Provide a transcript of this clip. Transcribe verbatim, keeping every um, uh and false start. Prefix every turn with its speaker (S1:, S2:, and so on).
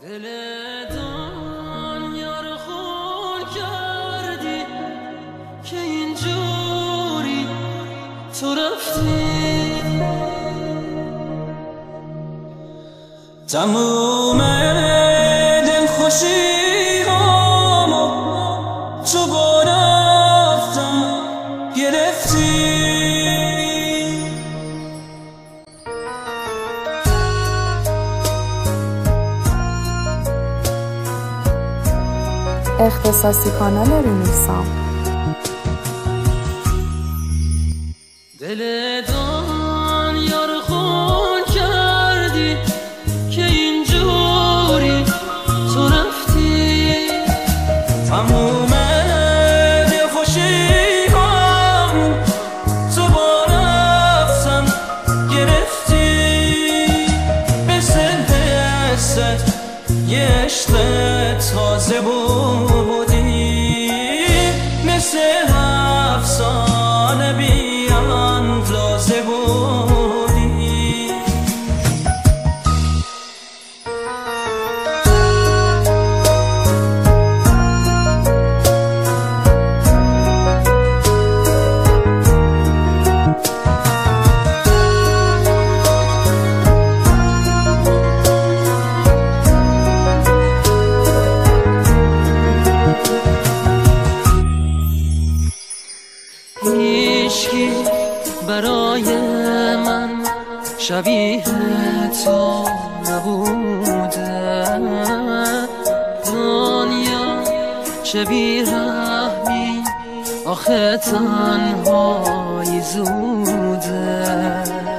S1: دل دنیا رو خون کردی که اینجوری تو رفتی، تموم دل خوشی هامو تو با رفتم گرفتی.
S2: اختصاصی کانال ریمیکسام.
S1: دل دنیا رو خون کردی که اینجوری تو رفتی، تموم دل خوشی هم تو با رفتم گرفتی. مثل دستت یه عشق تازه بودی، مثل افسانه بی اندازه بودی. هیچکی برای من شبیه تو نبوده، دنیا چه بی‌رحمی آخه تنهایی زوده.